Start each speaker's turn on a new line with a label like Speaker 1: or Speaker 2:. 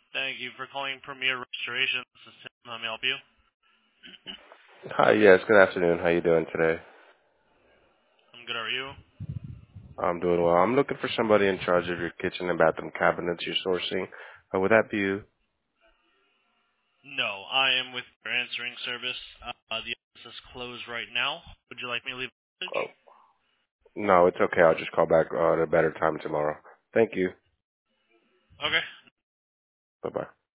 Speaker 1: Thank you for calling Premier Restoration. This is Tim. Let me help you.
Speaker 2: Hi, yes, good afternoon. How you doing today?
Speaker 1: I'm good. How are you?
Speaker 2: I'm doing well. I'm looking for somebody in charge of your kitchen and bathroom cabinets you're sourcing. Would that be you?
Speaker 1: No, I am with your answering service. The office is closed right now. Would you like me to leave a message?
Speaker 2: Oh, no, it's okay. I'll just call back at a better time tomorrow. Thank you.
Speaker 1: Okay.
Speaker 2: Bye-bye.